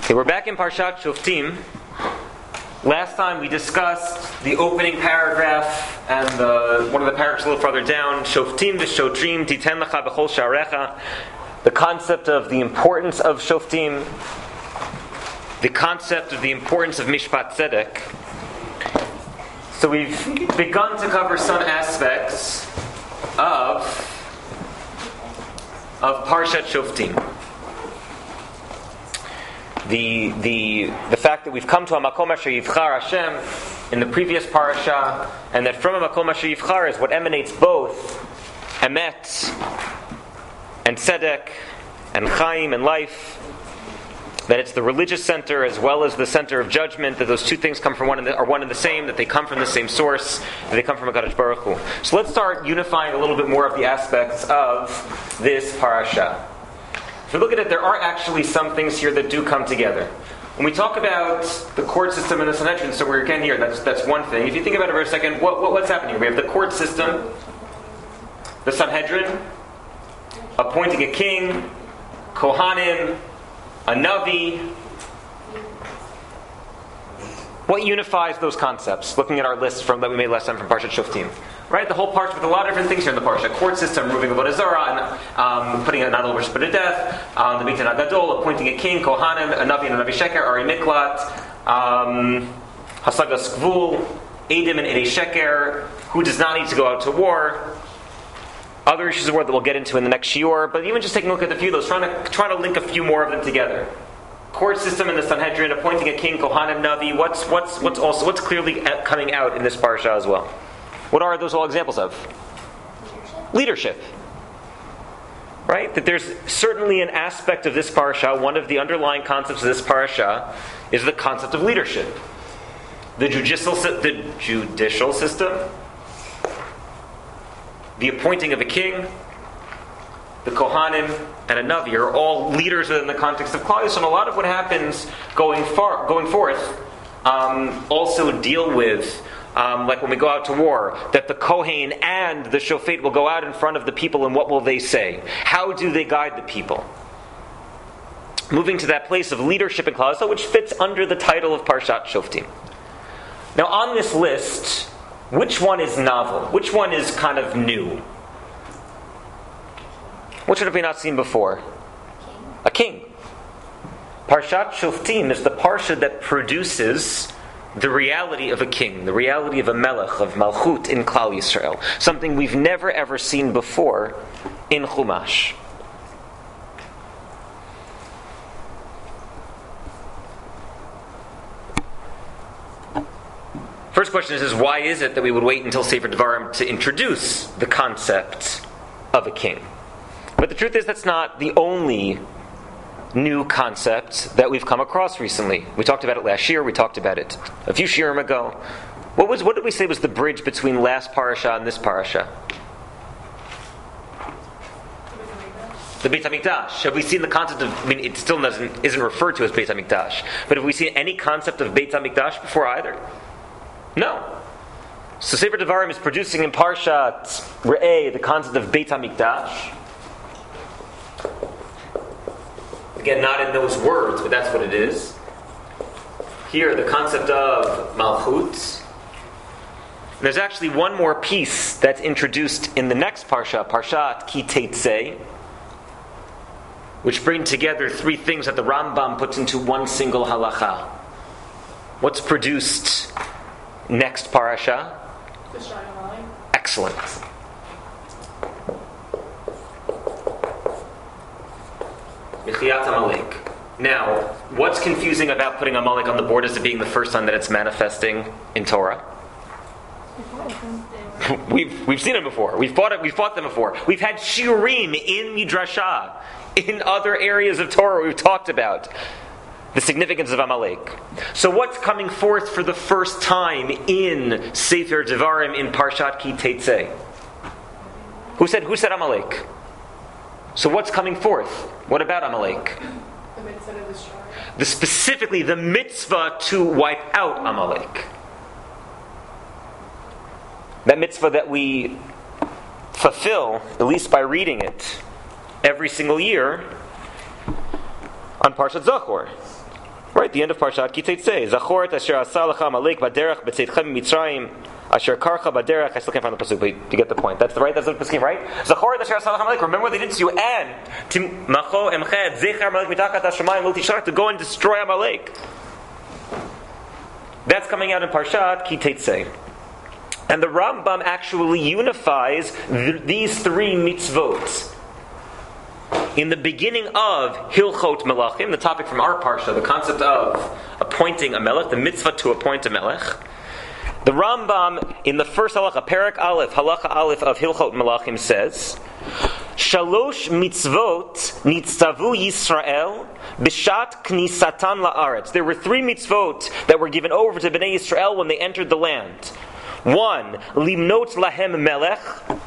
Okay, we're back in Parshat Shoftim. Last time we discussed the opening paragraph and one of the paragraphs a little further down, Shoftim v'shotrim titen lecha b'chol sha'arecha, the concept of the importance of Shoftim, the concept of the importance of Mishpat Tzedek. So we've begun to cover some aspects of Parshat Shoftim. The fact that we've come to a Makom Asher Yivchar Hashem in the previous parasha, and that from a Makom Asher Yivchar is what emanates both Emet and Tzedek and Chaim and life, that it's the religious center as well as the center of judgment, that those two things come from are one and the same, that they come from the same source, that they come from HaKadosh Baruch Hu. So let's start unifying a little bit more of the aspects of this parasha. If you look at it, there are actually some things here that do come together. When we talk about the court system in the Sanhedrin, so we're again here, that's one thing. If you think about it for a second, what's happening here? We have the court system, the Sanhedrin, appointing a king, Kohanim, a Navi. What unifies those concepts? Looking at our list that we made last time from Parshat Shoftim. Right, the whole parsha with a lot of different things here in the parsha. Court system, removing Avodah Zarah, and putting an idol worship to death. The Beit HaGadol, appointing a king, Kohanim, a Navi and a Navi Sheker, Ari Miklat, Hasagas Gvul, Edim and Edei Sheker, who does not need to go out to war. Other issues of war that we'll get into in the next shiur, but even just taking a look at a few of those, trying to link a few more of them together. Court system in the Sanhedrin, appointing a king, Kohanim, Navi. What's clearly coming out in this parsha as well? What are those all examples of? Leadership. Right? That there's certainly an aspect of this parasha, one of the underlying concepts of this parasha is the concept of leadership. The judicial system, the appointing of a king, the Kohanim, and a Navi are all leaders within the context of Klal Yisrael. And a lot of what happens going forth also deal with like when we go out to war, that the Kohen and the Shofet will go out in front of the people, and what will they say? How do they guide the people? Moving to that place of leadership in Klal Yisrael, which fits under the title of Parshat Shoftim. Now on this list, which one is novel? Which one is kind of new? Which one have we not seen before? A king. Parshat Shoftim is the parsha that produces the reality of a king, the reality of a melech, of malchut in Klal Yisrael. Something we've never ever seen before in Chumash. First question is why is it that we would wait until Sefer Devarim to introduce the concept of a king? But the truth is that's not the only new concept that we've come across recently. We talked about it last year, we talked about it a few shiurim ago. What did we say was the bridge between last parasha and this parasha? The Beit HaMikdash. Have we seen the concept of, it still isn't referred to as Beit HaMikdash, but have we seen any concept of Beit HaMikdash before either? No. So Sefer Devarim is producing in Parshat Re'eh the concept of Beit HaMikdash. Again, not in those words, but that's what it is. Here, the concept of Malchut. And there's actually one more piece that's introduced in the next parsha, Parshat Ki Teitzei, which bring together three things that the Rambam puts into one single halacha. What's produced next parasha? Excellent. Now, what's confusing about putting Amalek on the board as it being the first time that it's manifesting in Torah? We've seen it before. We've fought them before. We've had shiurim in Midrashah, in other areas of Torah we've talked about the significance of Amalek. So what's coming forth for the first time in Sefer Devarim in Parshat Ki Teitzei? Who said Amalek? So what's coming forth? What about Amalek? The mitzvah to destroy. Specifically, the mitzvah to wipe out Amalek. That mitzvah that we fulfill, at least by reading it, every single year on Parshat Zachor. Right, the end of Parshat Ki Teitzei. Zachor et asher asa lecha Amalek baderech b'tzeitchem mitzrayim asher karcha baderech. I still can't find the pasuk, but you get the point. That's the pasuk, right? Zachor et asher asa lecha Amalek. Remember what they did to you, and macho emched zecher Amalek mitachat hashamayim lo tishlach, to go and destroy Amalek. That's coming out in Parshat Ki Teitzei. And the Rambam actually unifies these three mitzvot. In the beginning of Hilchot Melachim, the topic from our parsha, the concept of appointing a melech, the mitzvah to appoint a melech, the Rambam in the first halacha, Perek Aleph, halacha Aleph of Hilchot Melachim says, Shalosh mitzvot nitztavu Yisrael b'shat knisatan la'aretz. There were three mitzvot that were given over to Bnei Yisrael when they entered the land. One, limnot lahem melech,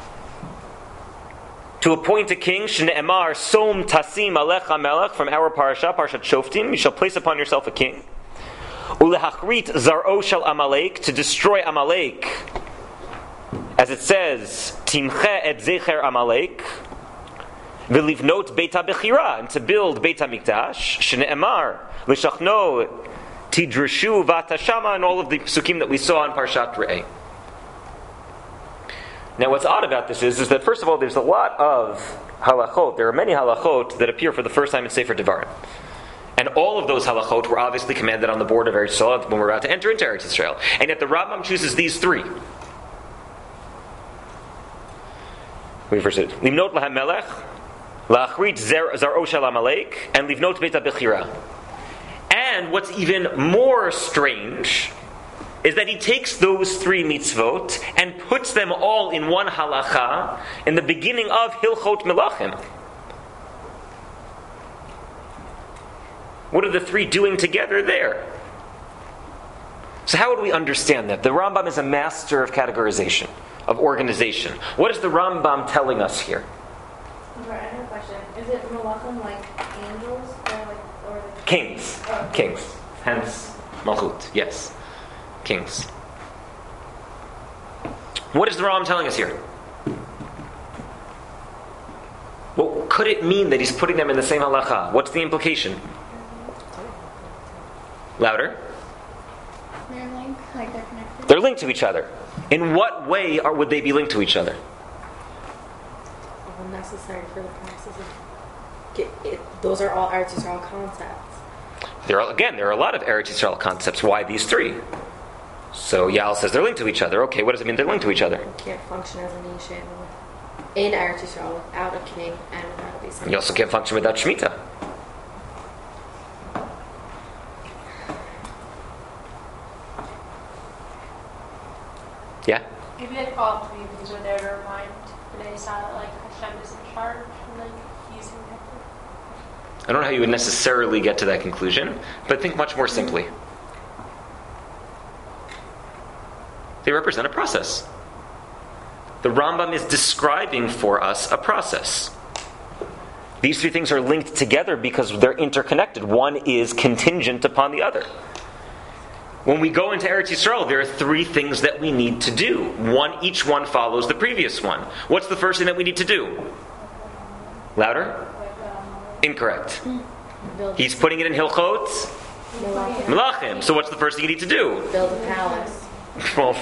to appoint a king, Shne'emar som tasim alecha melech, from our parasha, Parshat Shoftim, you shall place upon yourself a king. Ulehachrit zar'o shel Amalek, to destroy Amalek, as it says, Timche et zecher Amalek, V'livnot Beit HaBechira, and to build Beit HaMikdash, Shne'emar l'shachno tidreshu v'atashama, and all of the psukim that we saw in Parshat Re'eh. Now what's odd about this is that first of all there's a lot of halachot. There are many halachot that appear for the first time in Sefer Devarim. And all of those halachot were obviously commanded on the border of Eretz Yisrael when we're about to enter into Eretz Yisrael. And yet the Rambam chooses these three. We first said, Limnot lahem melech, la'achrit zar'o shel Amalek, and livnot beit ha'bechira. And what's even more strange is that he takes those three mitzvot and puts them all in one halacha in the beginning of Hilchot Melachim. What are the three doing together there? So how would we understand that? The Rambam is a master of categorization, of organization. What is the Rambam telling us here? I have a question. Is it Melachim like angels or the Kings. Oh. Kings. Hence Malchut. Yes. Kings. What is the Rambam telling us here? Well, could it mean that he's putting them in the same halacha? What's the implication? Louder. They're linked, like they're connected. They're linked to each other. In what way would they be linked to each other? All necessary for the process of those are all Eretz Yisrael concepts. There are a lot of Eretz Yisrael concepts. Why these three? So Yal says they're linked to each other. Okay, what does it mean they're linked to each other? You can't function as a nation in Eretz Yisrael without a king and without a base. You also can't function without Shemitah. Yeah? Maybe they call it to me because we're there to remind Bnei Yisrael that Hashem is in charge and using them. I don't know how you would necessarily get to that conclusion, but think much more simply. They represent a process. The Rambam is describing for us a process. These three things are linked together because they're interconnected. One is contingent upon the other. When we go into Eretz Yisrael, there are three things that we need to do. Each one follows the previous one. What's the first thing that we need to do? Louder? Incorrect. He's putting it in Hilchot Melachim. So what's the first thing you need to do? Build a palace. Well,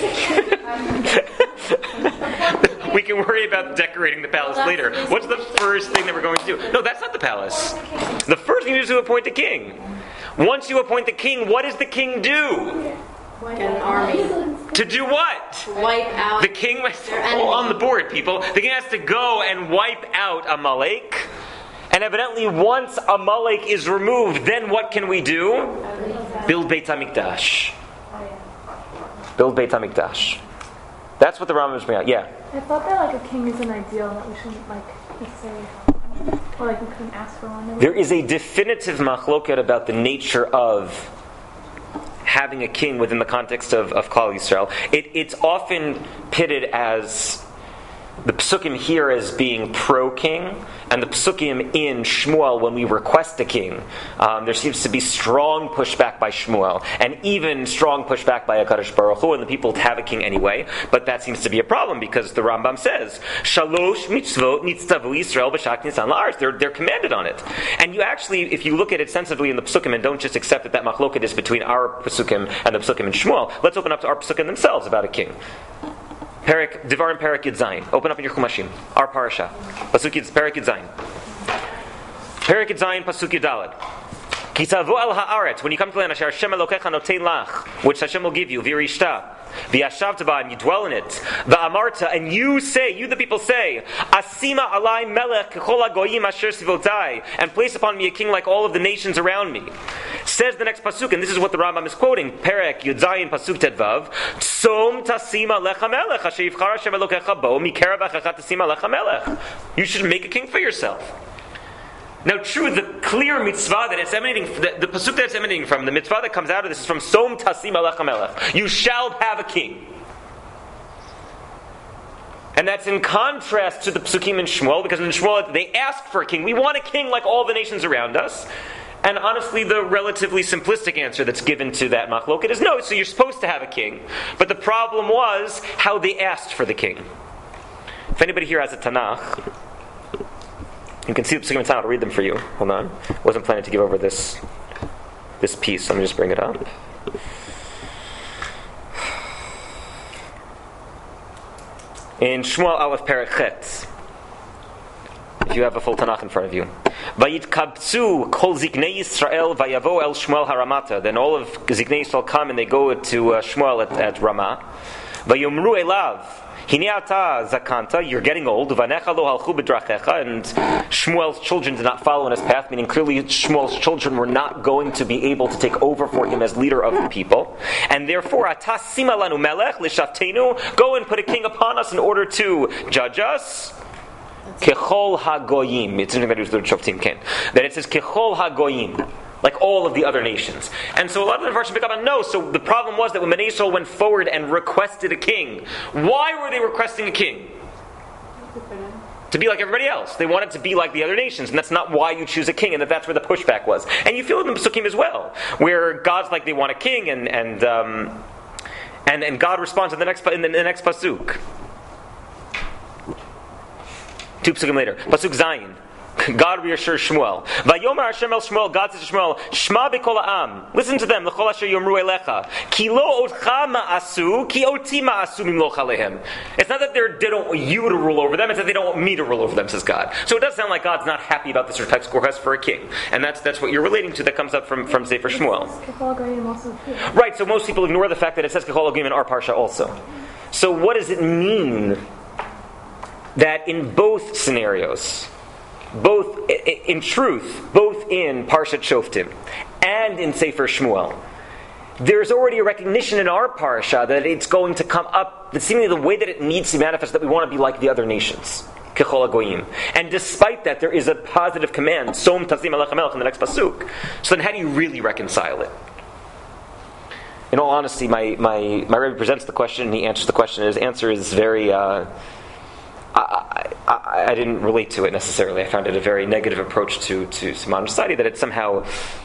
we can worry about decorating the palace later. What's the first thing that we're going to do? No, that's not the palace. The first thing you do is to appoint a king. Once you appoint the king, what does the king do? Get an army. To do what? Wipe out The king on the board, people. The king has to go and wipe out Amalek. And evidently, once Amalek is removed, then what can we do? Build Beit HaMikdash. Build Beit HaMikdash. That's what the Rambam is bringing out. Yeah. I thought that a king is an ideal that we shouldn't necessarily have, or we couldn't ask for one. There is a definitive machloket about the nature of having a king within the context of Klal Yisrael. It's often pitted as the psukim here as being pro-king, and the psukim in Shmuel when we request a king. There seems to be strong pushback by Shmuel, and even strong pushback by HaKadosh Baruch Hu, and the people to have a king anyway. But that seems to be a problem, because the Rambam says, Shalosh mitzvot nitztavu Yisrael b'shak nisan la'aretz. They're commanded on it. And you actually, if you look at it sensibly in the psukim, and don't just accept that machloket is between our psukim and the psukim in Shmuel, let's open up to our psukim themselves about a king. Devarim Perek Yud Zayin. Open up in your Chumashim. Our parasha. Pasuk Yud Perek Yud Zayin. Perek Yud Zayin Pasuk Yud Daled. Ki tavo al haaretz. When you come to the land, Asher Hashem Elokecha notein lach, which Hashem will give you, v'yirishta, v'yashavta ba, and you dwell in it, v'amarta, and you say, you the people say, Asima alai melech kechol hagoyim asher sivotai, and place upon me a king like all of the nations around me. Says the next pasuk, and this is what the Rambam is quoting, Perek Yud Zayin Pasuk Tedvav, Tzom tasima lecha melech, asher yivchar Hashem Elokecha bo, mikerav achacha tasima lecha melech. You should make a king for yourself. Now, true, the clear mitzvah that it's emanating, the pasuk that it's emanating from, the mitzvah that comes out of this is from Som Tasim Alech HaMelech. You shall have a king. And that's in contrast to the psukim in Shmuel, because in Shmuel they ask for a king. We want a king like all the nations around us. And honestly, the relatively simplistic answer that's given to that machloket is no, so you're supposed to have a king. But the problem was how they asked for the king. If anybody here has a Tanakh, you can see the psukim in Tanakh. I'll read them for you. Hold on. Wasn't planning to give over this piece, so let me just bring it up. In Shmuel Aleph Perek Chet, if you have a full Tanakh in front of you, Vayitkabtzu kol ziknei Yisrael vayavo el Shmuel haramata. Then all of Ziknei Yisrael come and they go to Shmuel at Ramah. Vayomru elav. Hiniata zakanta, you're getting old. Vanecha lo halchu b'drachecha, and Shmuel's children did not follow in his path, meaning clearly Shmuel's children were not going to be able to take over for him as leader of the people. And therefore, ata sima lanu melech lishaftenu, go and put a king upon us in order to judge us. Kechol hagoyim. It's interesting that it was the Shoftim Ken. That it says kechol hagoyim, like all of the other nations. And so a lot of the versions pick up on no. So the problem was that when Bnei Yisrael went forward and requested a king, why were they requesting a king? To be like everybody else. They wanted to be like the other nations, and that's not why you choose a king, and that's where the pushback was. And you feel it in the Pesukim as well, where God's like they want a king, and God responds in the next pasuk. 2 pasukim later, pasuk Zayin. God reassures Shmuel. Vayomer Hashem el Shmuel, God says to Shmuel, Shma b'kol ha'am. Listen to them, l'chol asher yomru elecha. Ki lo otcha ma'asu, ki oti ma'asu mimloch alehem. It's not that they don't want you to rule over them, it's that they don't want me to rule over them, says God. So it does sound like God's not happy about this request for a king. And that's what you're relating to, that comes up from Sefer Shmuel. Right, so most people ignore the fact that it says Kechol Hagayim in our parsha also. So what does it mean that in both scenarios, both in truth, both in Parshat Shoftim and in Sefer Shmuel, there's already a recognition in our parsha that it's going to come up, that seemingly the way that it needs to manifest, that we want to be like the other nations. Kechol Hagoyim. And despite that, there is a positive command, Som Tasim Alech HaMelech, in the next pasuk. So then how do you really reconcile it? In all honesty, my Rebbe presents the question and he answers the question, and his answer is very... I didn't relate to it necessarily. I found it a very negative approach to modern society, that it somehow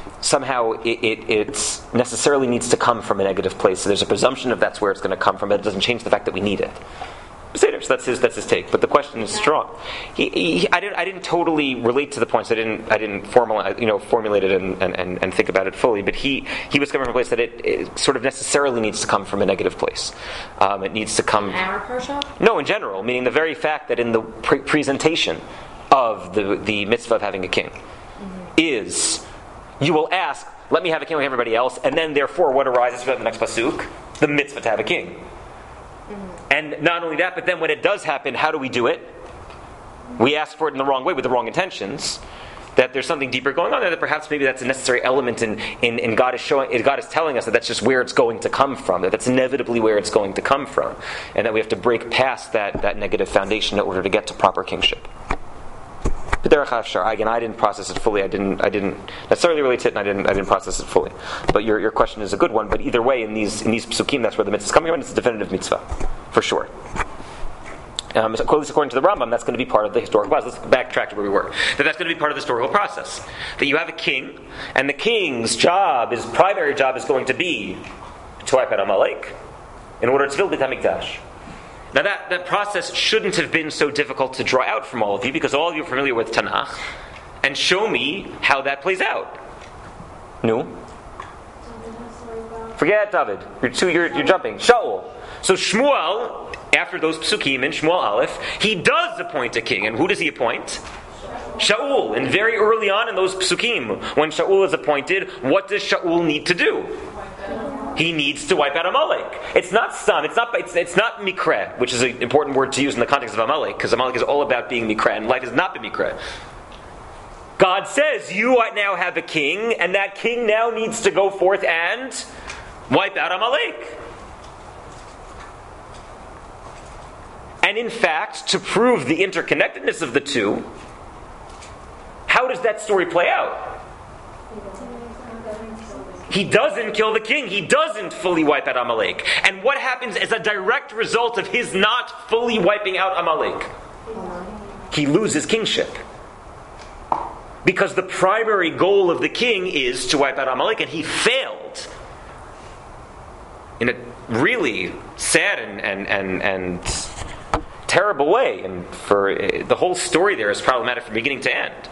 it necessarily needs to come from a negative place. So there's a presumption of that's where it's going to come from, but it doesn't change the fact that we need it. So that's his take. But the question is strong. I didn't totally relate to the points. I didn't formulate it and think about it fully. But he was coming from a place that it sort of necessarily needs to come from a negative place. It needs to come. Our parsha? No, in general, meaning the very fact that in the presentation of the mitzvah of having a king is, you will ask, let me have a king like everybody else, and then therefore what arises from the next pasuk? The mitzvah to have a king. And not only that, but then when it does happen, how do we do it? We ask for it in the wrong way, with the wrong intentions. That there's something deeper going on there, that perhaps maybe that's a necessary element in God is telling us that that's just where it's going to come from, that that's inevitably where it's going to come from, and that we have to break past that negative foundation in order to get to proper kingship. But again, I didn't process it fully. I didn't necessarily relate to it, and I didn't process it fully. But your question is a good one. But either way, in these psukim, that's where the mitzvah is coming from. It's a definitive mitzvah, for sure. at least according to the Rambam, that's going to be part of the historical process. Let's backtrack to where we were. That's going to be part of the historical process. That you have a king, and the king's job, his primary job, is going to be to wipe out Amalek in order to build Beit HaMikdash. Now that process shouldn't have been so difficult to draw out from all of you, because all of you are familiar with Tanakh, and show me how that plays out. No? Forget David. You're jumping. Shaul. So Shmuel, after those psukim in Shmuel Aleph, he does appoint a king. And who does he appoint? Shaul. And very early on in those psukim, when Shaul is appointed, what does Shaul need to do? He needs to wipe out Amalek. It's not Stam. It's not Mikra, which is an important word to use in the context of Amalek, because Amalek is all about being Mikra, and life has not been Mikra. God says, you now have a king, and that king now needs to go forth and wipe out Amalek. And in fact, to prove the interconnectedness of the two, how does that story play out? He doesn't kill the king. He doesn't fully wipe out Amalek. And what happens as a direct result of his not fully wiping out Amalek? He loses kingship. Because the primary goal of the king is to wipe out Amalek, and he failed in a really sad and terrible way. And for the whole story there is problematic from beginning to end.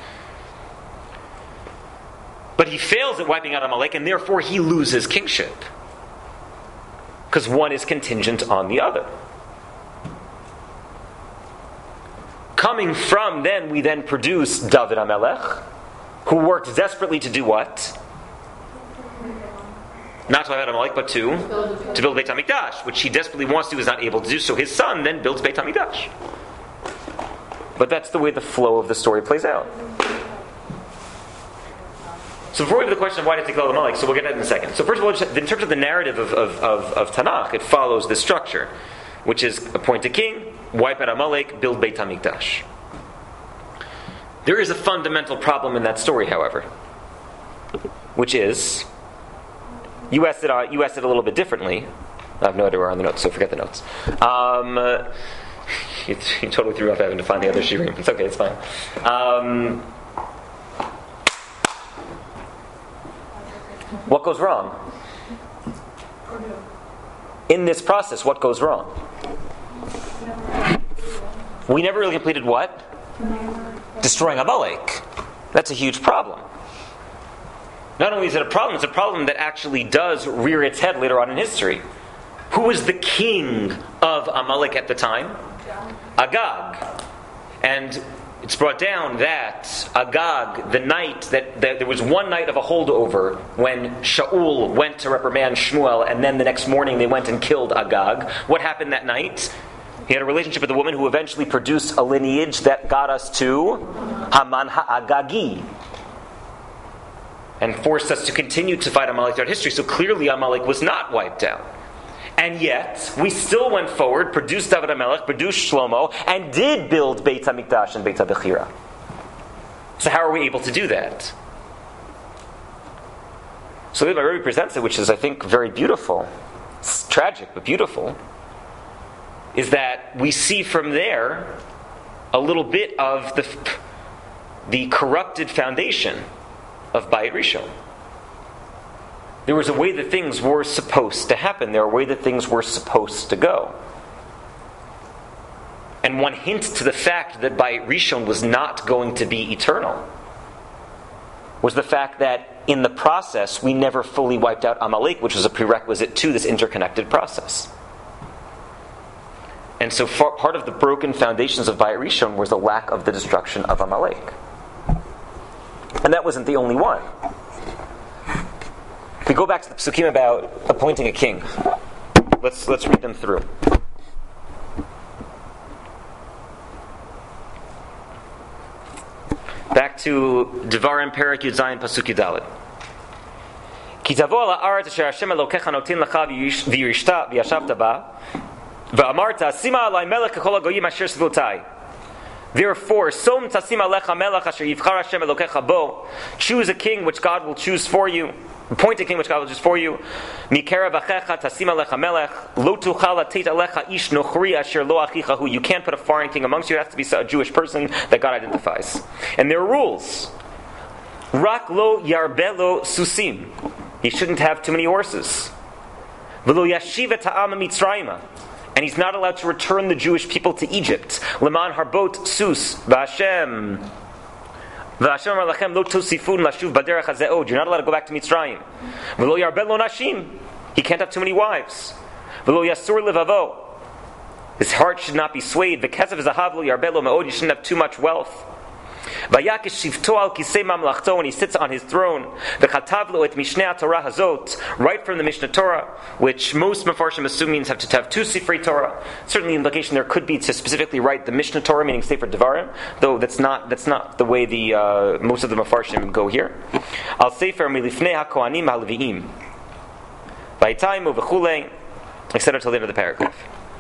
But he fails at wiping out Amalek, and therefore he loses kingship. Because one is contingent on the other. Coming from then, we then produce David HaMelech, who worked desperately to do what? Not to wipe out Amalek, but to build Beit HaMikdash, which he desperately wants to, is not able to do. So his son then builds Beit HaMikdash. But that's the way the flow of the story plays out. So before we get to the question of why did it kill Amalek, so we'll get that in a second. So first of all, in terms of the narrative of Tanakh, it follows this structure, which is appoint a king, wipe out Amalek, build Beit HaMikdash. There is a fundamental problem in that story, however, which is, you asked it a little bit differently. I have no idea where on the notes, so forget the notes. You totally threw off having to find the other shirim. It's okay, it's fine. What goes wrong? In this process, what goes wrong? We never really completed what? Destroying Amalek. That's a huge problem. Not only is it a problem, it's a problem that actually does rear its head later on in history. Who was the king of Amalek at the time? Agag. And it's brought down that Agag, the night that there was one night of a holdover when Shaul went to reprimand Shmuel, and then the next morning they went and killed Agag. What happened that night? He had a relationship with a woman who eventually produced a lineage that got us to Haman Ha'agagi, and forced us to continue to fight Amalek throughout history. So clearly Amalek was not wiped out. And yet, we still went forward, produced David HaMelech, produced Shlomo, and did build Beit HaMikdash and Beit HaBechira. So how are we able to do that? So the way my Rebbe presents it, which is, I think, very beautiful, it's tragic, but beautiful, is that we see from there a little bit of the corrupted foundation of Bayit Rishon. There was a way that things were supposed to happen. There was a way that things were supposed to go. And one hint to the fact that Bayit Rishon was not going to be eternal was the fact that in the process we never fully wiped out Amalek, which was a prerequisite to this interconnected process. And so part of the broken foundations of Bayit Rishon was the lack of the destruction of Amalek. And that wasn't the only one. If we go back to the psukim about appointing a king, let's read them through. Back to Devarim Perek Yud Zayin Pasuk Yudalid. Ki tavo al haaretz asher Hashem Elokecha notin lecha v'yirishta v'yashavta ba v'amarta sima alai melech kechol hagoyim asher svutai. Therefore, som tasim alecha melech asher yivchar Hashem Elokecha bo. Choose a king which God will choose for you. appointed king which God will just for you. Mikera v'checha tasim alecha melech lo tuchal latet alecha ish nochri asher lo achicha hu. You can't put a foreign king amongst you. It has to be a Jewish person that God identifies. And there are rules. Rak lo yarbelo susim. He shouldn't have too many horses. V'lo yashiv et ha'am mitzrayim. And he's not allowed to return the Jewish people to Egypt. Leman harbot sus v'Hashem. V'Hashem amar lachem lo tosifun lashuv baderech hazeod. You're not allowed to go back to Mitzrayim. V'lo yarbel lo nashim. He can't have too many wives. V'lo yasur levavo. His heart should not be swayed. V'kesav zahav lo yarbel lo meod. You shouldn't have too much wealth. Vayakish shivto al kisei mamlachto, when he sits on his throne. V'chatav lo et mishnei Torah hazot, right from the Mishnah Torah, which most Mefarshim assume means have to have two Sifrei Torah. Certainly, the implication there could be to specifically write the Mishnah Torah, meaning Sefer Devarim, though that's not the way the most of the Mefarshim go here. Al Sefer milifnei haKohanim haLeviim, vayitaimu v'chulei, etc. till the end of the paragraph.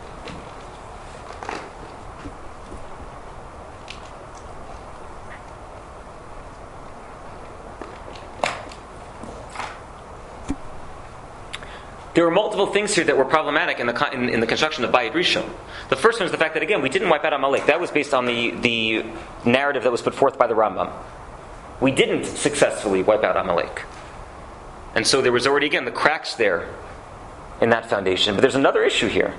There were multiple things here that were problematic in the construction of Bayit Rishon. The first one is the fact that, again, we didn't wipe out Amalek. That was based on the narrative that was put forth by the Rambam. We didn't successfully wipe out Amalek. And so there was already, again, the cracks there in that foundation. But there's another issue here.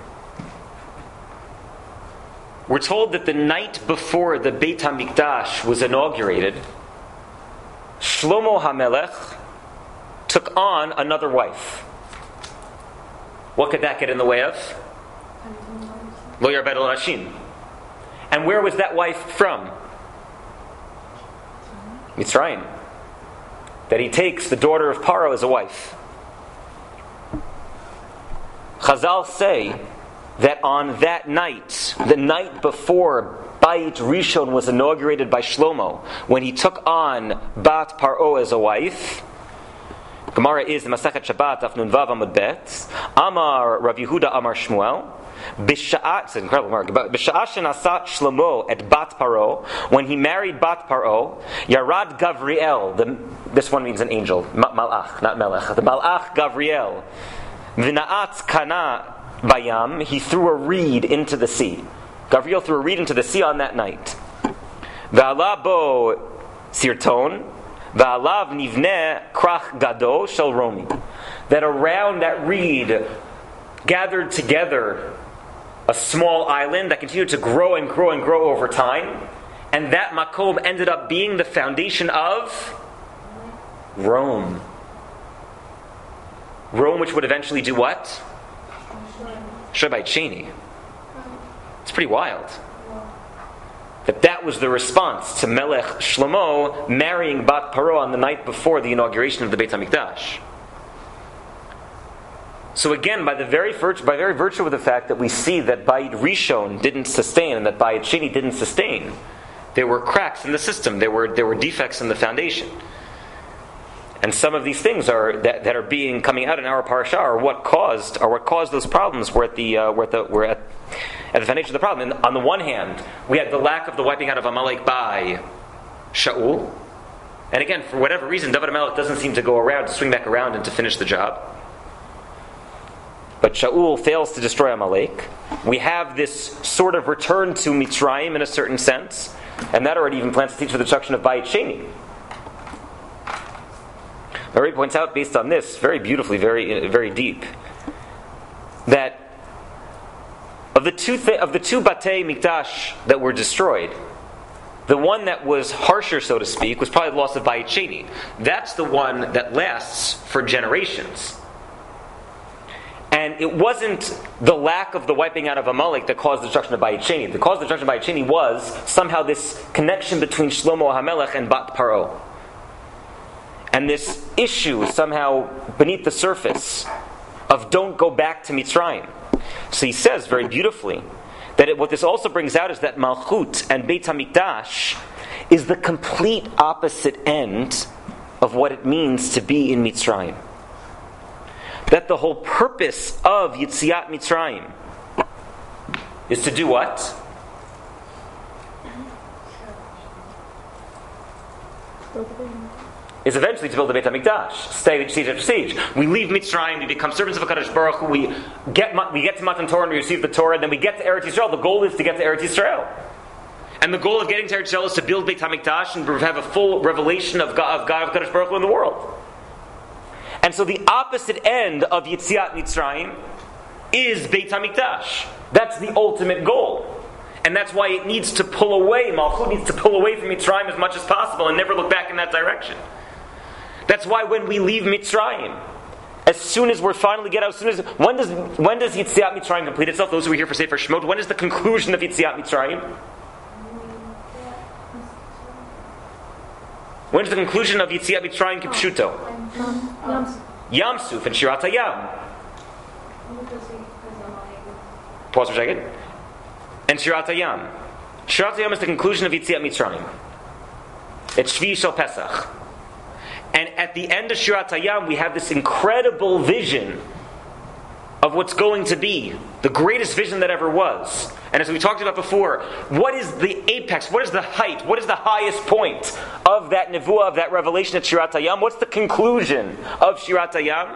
We're told that the night before the Beit HaMikdash was inaugurated, Shlomo HaMelech took on another wife. What could that get in the way of? Lo yarbed lo nashim. And where was that wife from? Mitzrayim. That he takes the daughter of Paro as a wife. Chazal say that on that night, the night before Bayit Rishon was inaugurated by Shlomo, when he took on Bat Paro as a wife, Gemara is the Masechet Shabbat Daf Nun Vav Amud Bet. Amar Rav Yehuda Amar Shmuel. It's an incredible mark. B'sha'ah shenasa Shlomo et Bat Paro, when he married Bat Paro, Yarad Gavriel. This one means an angel, Malach, not Melech. The Malach Gavriel. V'na'at Kana Bayam. He threw a reed into the sea. Gavriel threw a reed into the sea on that night. V'ala bo sirton. V'alav nivneh krach gado shel romi. That around that reed gathered together a small island that continued to grow and grow and grow over time. And that makom ended up being the foundation of Rome. Rome, which would eventually do what? Bayit Sheni. It's pretty wild. That was the response to Melech Shlomo marrying Bat Paro on the night before the inauguration of the Beit HaMikdash. So again, by very virtue of the fact that we see that Bayit Rishon didn't sustain and that Bayit Sheni didn't sustain, there were cracks in the system. There were defects in the foundation. And some of these things that are coming out in our parasha are what caused those problems. We're at the foundation of the problem. And on the one hand, we had the lack of the wiping out of Amalek by Shaul. And again, for whatever reason, David HaMelech doesn't seem to swing back around and to finish the job. But Shaul fails to destroy Amalek. We have this sort of return to Mitzrayim in a certain sense. And that already even plants the seeds for the destruction of Bayit Sheni. Mary points out, based on this, very beautifully, very, very deep, that of the two Batei Mikdash that were destroyed, the one that was harsher, so to speak, was probably the loss of Bayit Sheni. That's the one that lasts for generations. And it wasn't the lack of the wiping out of Amalek that caused the destruction of Bayit Sheni. The cause of the destruction of Bayit Sheni was somehow this connection between Shlomo HaMelech and Bat Paro. And this issue somehow beneath the surface of don't go back to Mitzrayim. So he says very beautifully that what this also brings out is that Malchut and Beit HaMikdash is the complete opposite end of what it means to be in Mitzrayim. That the whole purpose of Yitziat Mitzrayim is to do what? is eventually to build the Beit HaMikdash, stage after stage. We leave Mitzrayim, we become servants of HaKadosh Baruch Hu, we get to Matan Torah and we receive the Torah, then we get to Eretz Yisrael. The goal is to get to Eretz Yisrael. And the goal of getting to Eretz Yisrael is to build Beit HaMikdash and have a full revelation of God, of HaKadosh Baruch Hu in the world. And so the opposite end of Yetziat Mitzrayim is Beit HaMikdash. That's the ultimate goal. And that's why it needs to pull away, Malchut needs to pull away from Mitzrayim as much as possible and never look back in that direction. That's why when we leave Mitzrayim, as soon as we're finally when does Yetziat Mitzrayim complete itself? Those who are here for Sefer Shemot, when is the conclusion of Yetziat Mitzrayim? When is the conclusion of Yetziat Mitzrayim Kipshuto? Yam Suf and Shirat HaYam. Pause for a second. And Shirat HaYam. Shirat HaYam is the conclusion of Yetziat Mitzrayim. It's Shvi Shel Pesach. And at the end of Shirat HaYam, we have this incredible vision of what's going to be, the greatest vision that ever was. And as we talked about before, what is the apex, what is the height, what is the highest point of that nevuah, of that revelation at Shirat HaYam? What's the conclusion of Shirat HaYam?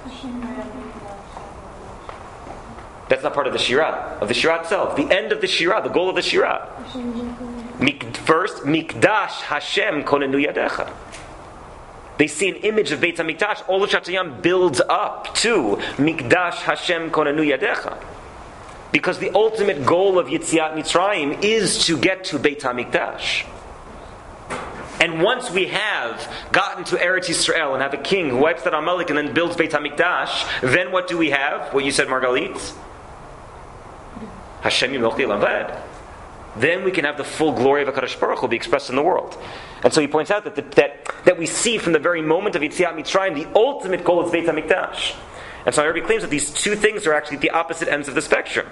That's not part of the Shirah, of the Shirah itself. The end of the Shirah, the goal of the Shirah. First, Mikdash Hashem konenu yadecha. They see an image of Beit HaMikdash. All of Shirat HaYam builds up to Mikdash Hashem konenu yadecha. Because the ultimate goal of Yetziat Mitzrayim is to get to Beit HaMikdash. And once we have gotten to Eretz Yisrael and have a king who wipes out Amalek and then builds Beit HaMikdash, then what do we have? What you said, Margalit? Hashem Yimloch L'Olam Va'ed. Then we can have the full glory of HaKadosh Baruch Hu be expressed in the world. And so he points out that we see from the very moment of Yetziat Mitzrayim, the ultimate goal is Beit HaMikdash. And so Rabbi claims that these two things are actually the opposite ends of the spectrum.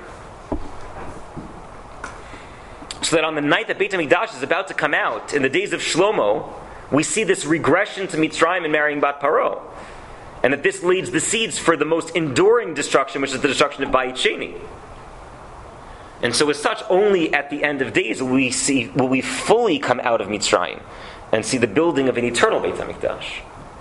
So that on the night that Beit HaMikdash is about to come out, in the days of Shlomo, we see this regression to Mitzrayim and marrying Bat Paro. And that this leads the seeds for the most enduring destruction, which is the destruction of Bayit Sheni. And so as such, only at the end of days will we fully come out of Mitzrayim and see the building of an eternal Beit HaMikdash.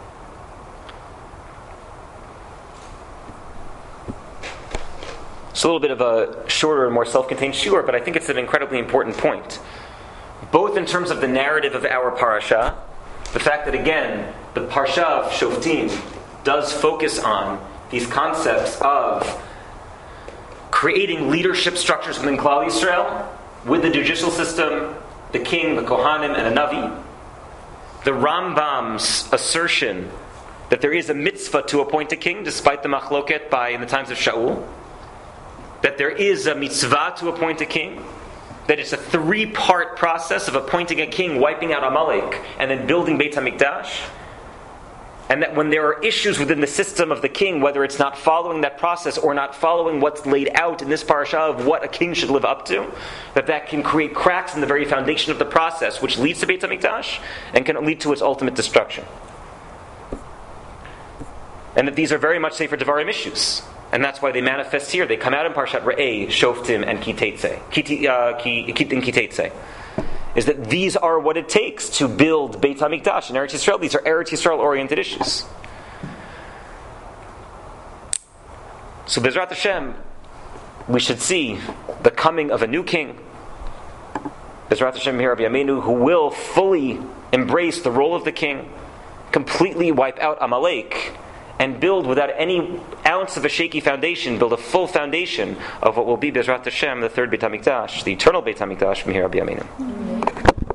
It's a little bit of a shorter and more self-contained shiur, but I think it's an incredibly important point. Both in terms of the narrative of our parasha, the fact that again, the parsha of Shoftim does focus on these concepts of creating leadership structures within Klal Yisrael, with the judicial system, the king, the Kohanim, and a Navi. The Rambam's assertion that there is a mitzvah to appoint a king, despite the machloket in the times of Shaul. That there is a mitzvah to appoint a king. That it's a 3-part process of appointing a king, wiping out Amalek, and then building Beit HaMikdash. And that when there are issues within the system of the king, whether it's not following that process or not following what's laid out in this parasha of what a king should live up to, that can create cracks in the very foundation of the process, which leads to Beit HaMikdash and can lead to its ultimate destruction. And that these are very much Sefer Devarim issues. And that's why they manifest here. They come out in Parshat Re'eh, Shoftim, and Kitetse. Is that these are what it takes to build Beit HaMikdash in Eretz Yisrael. These are Eretz Yisrael-oriented issues. So Bezrat Hashem, we should see the coming of a new king. Bezrat Hashem here of Yameinu, who will fully embrace the role of the king, completely wipe out Amalek, and build without any ounce of a shaky foundation, build a full foundation of what will be Bezrat Hashem, the third Beit HaMikdash, the eternal Beit HaMikdash from here, Rabbi Yameinu.